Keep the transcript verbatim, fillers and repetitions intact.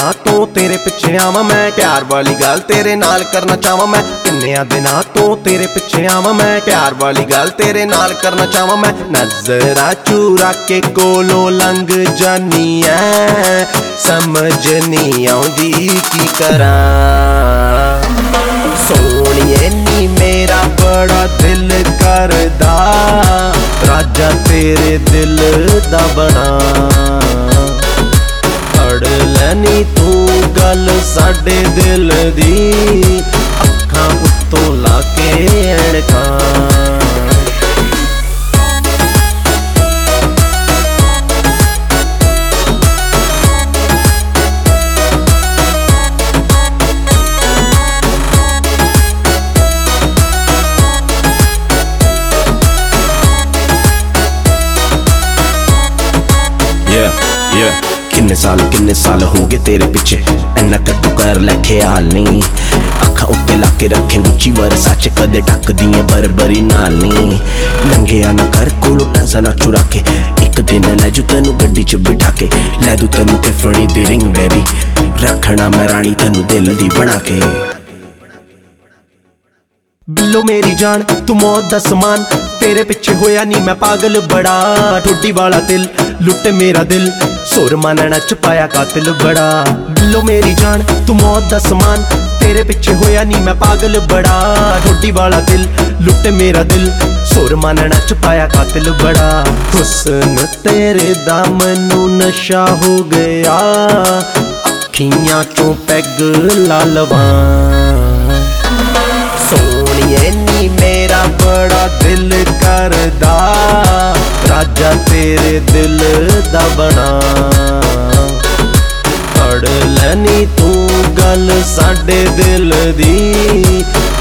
दिनां तो तेरे पिछे आवां मैं, प्यार वाली गल तेरे नाल करना चाहवां मैं। किन्नियां दिनां तो तेरे पिछे आवां मैं, प्यार वाली गल तेरे नाल करना चाहवां मैं। नजरा चूरा के कोलों लंघ जानी ऐ, समझ नहीं आउंदी की करां। सोहणिए नी मेरा बड़ा दिल करदा, राजा तेरे दिल दा बना। फड़ लैनी तू गल साडे दिल दी, अखां उत्तों ला के ऐणकां। किन्ने साल किन्ने साल हो गए तेरे पिछे, इन्ना कट्टू कर लै ख्याल नहीं। अखा उत्ते ला के रखे उच्ची वर सच, कदे ढकदियां बरबरी नाल नहीं। नंगेया ना कर कोलों नजर ना चुरा के, एक दिन लै जू तैनू गड्डी च बिठा के। लै दू तैनू टिफनी दी रिंग बेबी, रखना मैं रानी तैनू दिल दी बना के। बिल्लो मेरी जान तू मौत दा समान, तेरे पिछे होया नी मैं पागल बड़ा। ठोडी वाला दिल लुटे मेरा दिल, सुर मानना च पाया कातिल बड़ा। बिल्लो मेरी जान तू मौत दा समान, तेरे पिछे होया नी मैं पागल बड़ा। ठोडी वाला दिल लुटे मेरा दिल, सुर मानना च पाया कातिल बड़ा। हुस्न तेरे दा मैनू नशा हो गया, अखियां चों पैग ला लवां। सोहणिए नी मेरा बड़ा दिल करदा, राजा तेरे दिल दा बना। फड़ लैनी तू गल साडे दिल दी,